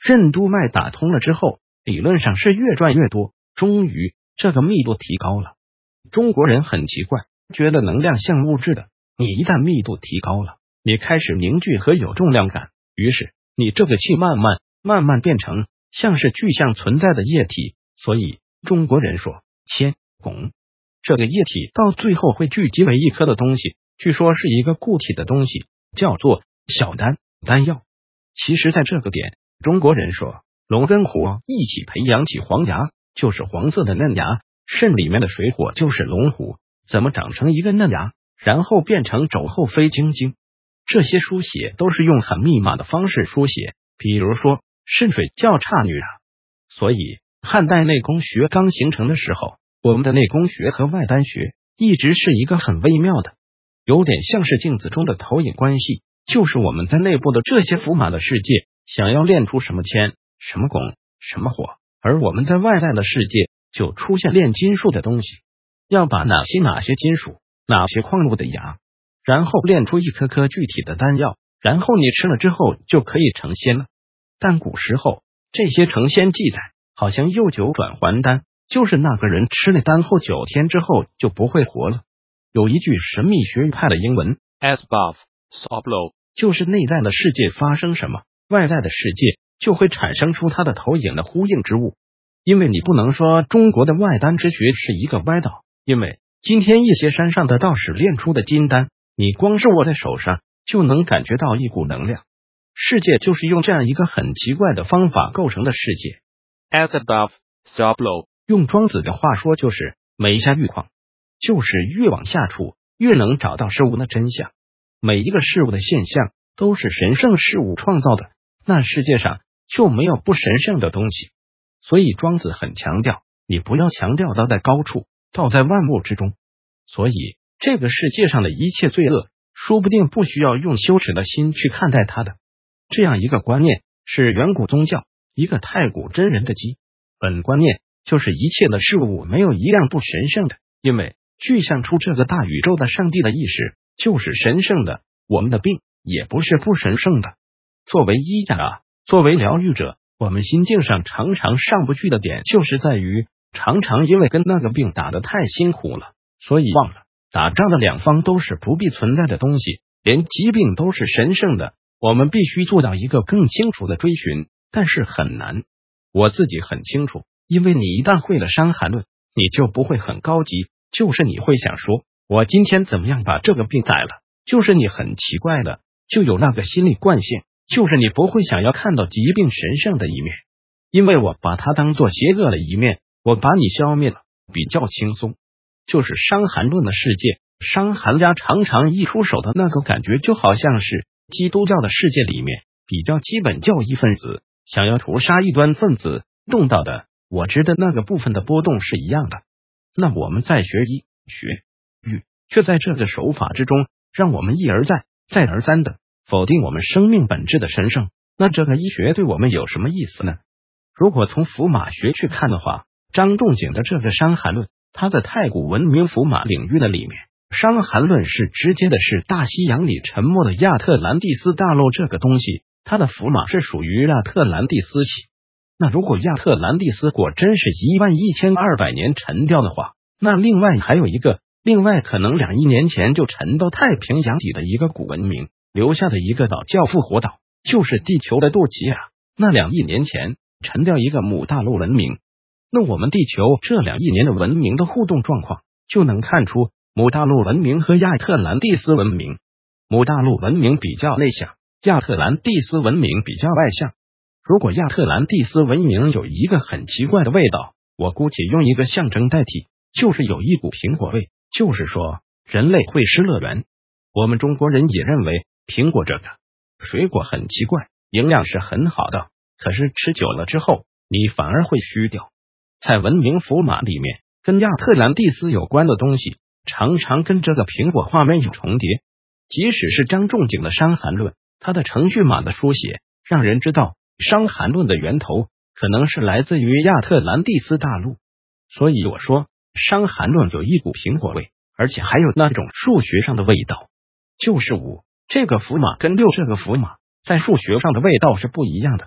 任督脉打通了之后，理论上是越转越多，终于这个密度提高了。中国人很奇怪，觉得能量像物质的，你一旦密度提高了，你开始凝聚和有重量感，于是你这个气慢慢变成像是具象存在的液体。所以中国人说铅汞，这个液体到最后会聚集为一颗的东西，据说是一个固体的东西，叫做小丹药。其实在这个点，中国人说龙跟虎一起培养起黄芽，就是黄色的嫩芽，肾里面的水火就是龙虎，怎么长成一个嫩芽，然后变成肘后飞晶晶。这些书写都是用很密码的方式书写，比如说肾水叫差女啊。所以汉代内功学刚形成的时候，我们的内功学和外丹学一直是一个很微妙的，有点像是镜子中的投影关系，就是我们在内部的这些符码的世界想要练出什么铅、什么汞、什么火，而我们在外在的世界就出现炼金术的东西，要把哪些金属、哪些矿物的芽，然后炼出一颗颗具体的丹药，然后你吃了之后就可以成仙了。但古时候这些成仙记载好像又九转还丹，就是那个人吃了丹后9天之后就不会活了。有一句神秘学派的英文 as above so below， 就是内在的世界发生什么，外在的世界就会产生出它的投影的呼应之物。因为你不能说中国的外丹之学是一个歪道，因为今天一些山上的道士炼出的金丹，你光是握在手上就能感觉到一股能量。世界就是用这样一个很奇怪的方法构成的世界。as above so below， 用庄子的话说就是每下愈况，就是越往下处越能找到事物的真相。每一个事物的现象都是神圣事物创造的，那世界上就没有不神圣的东西。所以庄子很强调，你不要强调道在高处，道在万物之中。所以这个世界上的一切罪恶，说不定不需要用羞耻的心去看待它的。这样一个观念是远古宗教一个太古真人的基本观念，就是一切的事物没有一样不神圣的，因为具象出这个大宇宙的上帝的意识就是神圣的，我们的病也不是不神圣的。作为医家，作为疗愈者，我们心境上常常上不去的点就是在于，常常因为跟那个病打得太辛苦了，所以忘了打仗的两方都是不必存在的东西，连疾病都是神圣的。我们必须做到一个更清楚的追寻，但是很难。我自己很清楚，因为你一旦会了伤寒论，你就不会很高级，就是你会想说我今天怎么样把这个病宰了，就是你很奇怪的就有那个心理惯性，就是你不会想要看到疾病神圣的一面，因为我把它当作邪恶的一面，我把你消灭了比较轻松。就是伤寒论的世界，伤寒家常常一出手的那个感觉，就好像是基督教的世界里面比较基本教义分子想要屠杀异端分子动到的我知的那个部分的波动是一样的。那我们在学医学愈，却在这个手法之中让我们一而再再而三的否定我们生命本质的神圣，那这个医学对我们有什么意思呢？如果从符码学去看的话，张仲景的这个伤寒论，他在太古文明符码领域的里面，伤寒论是直接的是大西洋里沉没的亚特兰蒂斯大陆这个东西，它的符码是属于亚特兰蒂斯系。那如果亚特兰蒂斯果真是11200年沉掉的话，那另外还有一个，另外可能2亿年前就沉到太平洋底的一个古文明留下的一个岛叫复活岛，就是地球的肚脐啊。那2亿年前沉掉一个母大陆文明，那我们地球这2亿年的文明的互动状况，就能看出母大陆文明和亚特兰蒂斯文明，母大陆文明比较内向，亚特兰蒂斯文明比较外向。如果亚特兰蒂斯文明有一个很奇怪的味道，我姑且用一个象征代替，就是有一股苹果味，就是说人类会失乐园。我们中国人也认为苹果这个水果很奇怪，营养是很好的，可是吃久了之后你反而会虚掉。在文明符码里面，跟亚特兰蒂斯有关的东西常常跟这个苹果画面有重叠。即使是张仲景的伤寒论，他的程序码的书写让人知道伤寒论的源头可能是来自于亚特兰蒂斯大陆。所以我说伤寒论有一股苹果味，而且还有那种数学上的味道，就是5这个符码跟6这个符码在数学上的味道是不一样的。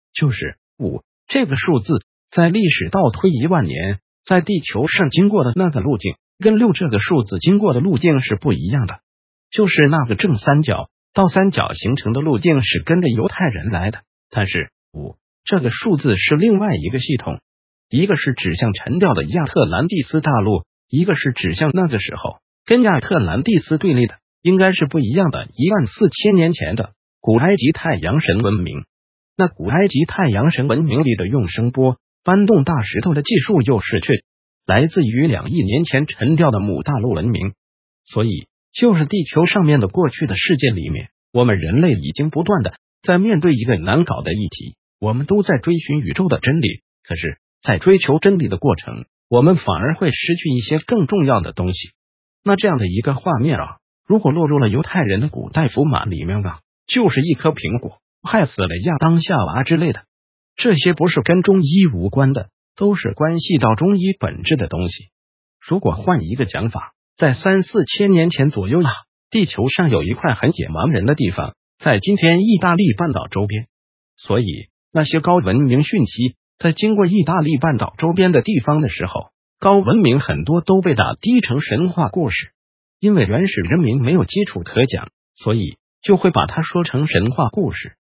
就是5这个数字，在历史倒推1万年，在地球上经过的那个路径，跟6这个数字经过的路径是不一样的。就是那个正三角倒三角形成的路径是跟着犹太人来的，但是5这个数字是另外一个系统，一个是指向沉掉的亚特兰蒂斯大陆，一个是指向那个时候跟亚特兰蒂斯对立的，应该是不一样的14000年前的古埃及太阳神文明。那古埃及太阳神文明里的用声波搬动大石头的技术又是来自于2亿年前沉掉的母大陆文明。所以就是地球上面的过去的世界里面，我们人类已经不断的在面对一个难搞的议题，我们都在追寻宇宙的真理，可是在追求真理的过程，我们反而会失去一些更重要的东西。那这样的一个画面啊，如果落入了犹太人的古代符码里面啊，就是一颗苹果害死了亚当夏娃之类的，这些不是跟中医无关的，都是关系到中医本质的东西。如果换一个讲法，在3-4千年前左右啊，地球上有一块很野蛮人的地方，在今天意大利半岛周边，所以那些高文明讯息在经过意大利半岛周边的地方的时候，高文明很多都被打低成神话故事，因为原始人民没有基础可讲，所以就会把它说成神话故事。